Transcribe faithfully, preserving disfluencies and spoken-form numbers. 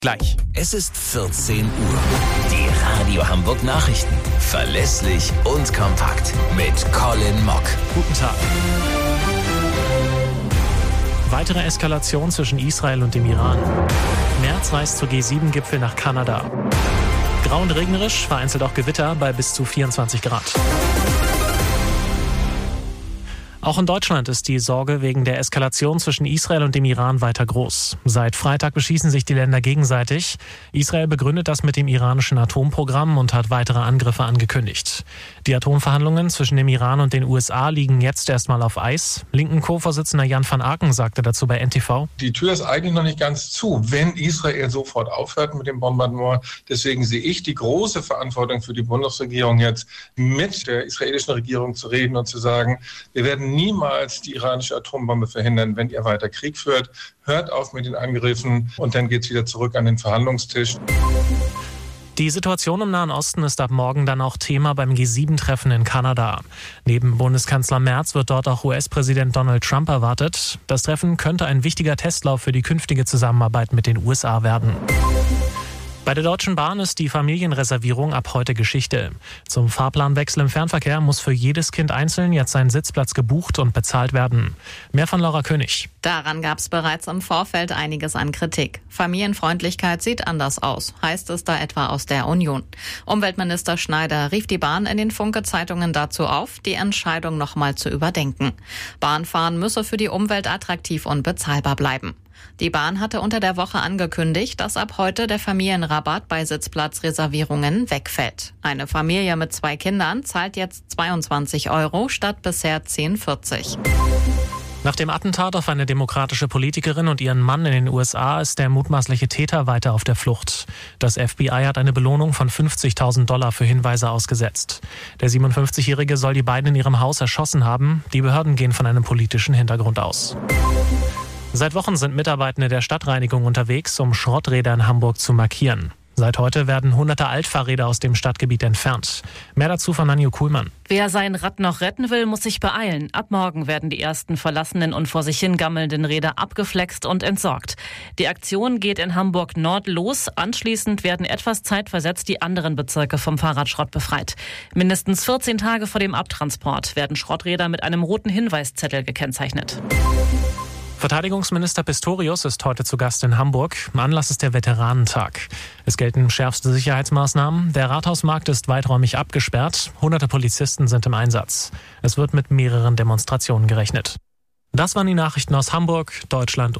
Gleich. Es ist vierzehn Uhr. Die Radio Hamburg Nachrichten. Verlässlich und kompakt. Mit Colin Mock. Guten Tag. Weitere Eskalation zwischen Israel und dem Iran. Merz reist zu G sieben Gipfel nach Kanada. Grau und regnerisch, vereinzelt auch Gewitter bei bis zu vierundzwanzig Grad. Auch in Deutschland ist die Sorge wegen der Eskalation zwischen Israel und dem Iran weiter groß. Seit Freitag beschießen sich die Länder gegenseitig. Israel begründet das mit dem iranischen Atomprogramm und hat weitere Angriffe angekündigt. Die Atomverhandlungen zwischen dem Iran und den U S A liegen jetzt erstmal auf Eis. Linken Co-Vorsitzender Jan van Aken sagte dazu bei N T V: Die Tür ist eigentlich noch nicht ganz zu, wenn Israel sofort aufhört mit dem Bombardement. Deswegen sehe ich die große Verantwortung für die Bundesregierung jetzt, mit der israelischen Regierung zu reden und zu sagen, wir werden niemals die iranische Atombombe verhindern, wenn ihr weiter Krieg führt. Hört auf mit den Angriffen und dann geht's wieder zurück an den Verhandlungstisch. Die Situation im Nahen Osten ist ab morgen dann auch Thema beim G sieben Treffen in Kanada. Neben Bundeskanzler Merz wird dort auch U S-Präsident Donald Trump erwartet. Das Treffen könnte ein wichtiger Testlauf für die künftige Zusammenarbeit mit den U S A werden. Bei der Deutschen Bahn ist die Familienreservierung ab heute Geschichte. Zum Fahrplanwechsel im Fernverkehr muss für jedes Kind einzeln jetzt ein Sitzplatz gebucht und bezahlt werden. Mehr von Laura König. Daran gab es bereits im Vorfeld einiges an Kritik. Familienfreundlichkeit sieht anders aus, heißt es da etwa aus der Union. Umweltminister Schneider rief die Bahn in den Funke-Zeitungen dazu auf, die Entscheidung nochmal zu überdenken. Bahnfahren müsse für die Umwelt attraktiv und bezahlbar bleiben. Die Bahn hatte unter der Woche angekündigt, dass ab heute der Familienrabatt bei Sitzplatzreservierungen wegfällt. Eine Familie mit zwei Kindern zahlt jetzt zweiundzwanzig Euro statt bisher zehn vierzig. Nach dem Attentat auf eine demokratische Politikerin und ihren Mann in den U S A ist der mutmaßliche Täter weiter auf der Flucht. Das F B I hat eine Belohnung von fünfzigtausend Dollar für Hinweise ausgesetzt. Der siebenundfünfzigjährige soll die beiden in ihrem Haus erschossen haben. Die Behörden gehen von einem politischen Hintergrund aus. Seit Wochen sind Mitarbeitende der Stadtreinigung unterwegs, um Schrotträder in Hamburg zu markieren. Seit heute werden hunderte Altfahrräder aus dem Stadtgebiet entfernt. Mehr dazu von Nanju Kuhlmann. Wer sein Rad noch retten will, muss sich beeilen. Ab morgen werden die ersten verlassenen und vor sich hingammelnden Räder abgeflext und entsorgt. Die Aktion geht in Hamburg Nord los. Anschließend werden etwas zeitversetzt die anderen Bezirke vom Fahrradschrott befreit. Mindestens vierzehn Tage vor dem Abtransport werden Schrotträder mit einem roten Hinweiszettel gekennzeichnet. Verteidigungsminister Pistorius ist heute zu Gast in Hamburg. Anlass ist der Veteranentag. Es gelten schärfste Sicherheitsmaßnahmen. Der Rathausmarkt ist weiträumig abgesperrt. Hunderte Polizisten sind im Einsatz. Es wird mit mehreren Demonstrationen gerechnet. Das waren die Nachrichten aus Hamburg, Deutschland